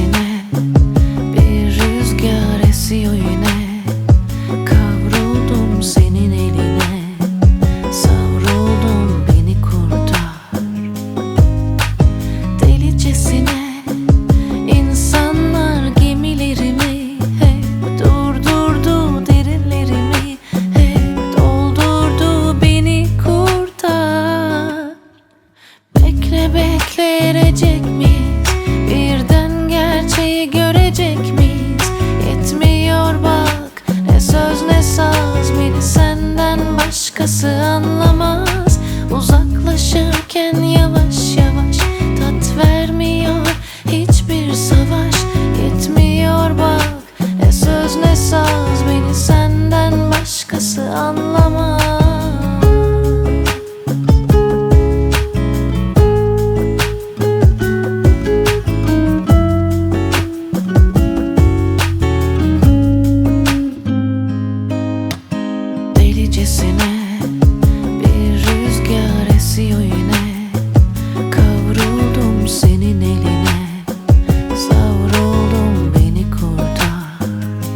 Delicesine bir rüzgar esiyor yine. Kavruldum senin eline, savruldum beni kurtar. Delicesine insanlar gemilerimi hep durdurdu, derinlerimi hep doldurdu, beni kurtar. Bekle bekle, erecek miyiz? Birden gerçeği görecek miyiz? Yetmiyor bak, ne söz ne saz, beni senden başkası anlamaz. Uzaklaşırken yavaş yavaş, tat vermiyor hiçbir savaş. Yetmiyor bak, ne söz ne saz, beni senden başkası anlamaz. Delicesine bir rüzgar esiyor yine. Kavruldum senin eline, savruldum beni kurtar.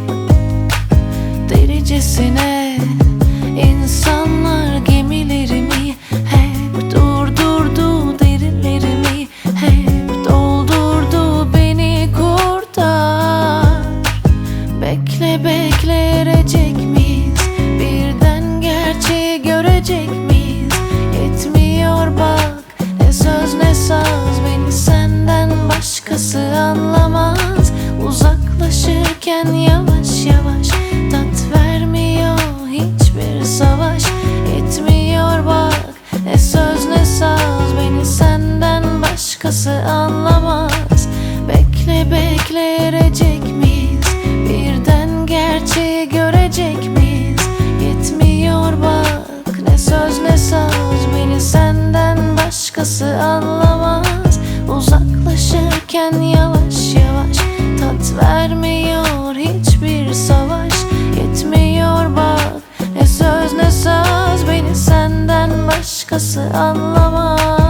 Delicesine insanlar gemilerimi hep durdurdu, derinlerimi hep doldurdu, beni kurtar. Bekle bekle, erecek miyiz? Birden gerçeği görecek miyiz? Yetmiyor bak, ne söz ne saz, beni senden başkası anlamaz. Uzaklaşırken yavaş yavaş, tat vermiyor hiçbir savaş. Yetmiyor bak, ne söz ne saz, beni senden başkası anlamaz. Bekle bekle, erecek miyiz? Birden gerçeği görecek miyiz? Yetmiyor bak, ne söz ne saz, beni senden başkası anlamaz. Uzaklaşırken yavaş yavaş, tat vermiyor hiçbir savaş. Yetmiyor bak, ne söz ne saz, beni senden başkası anlamaz.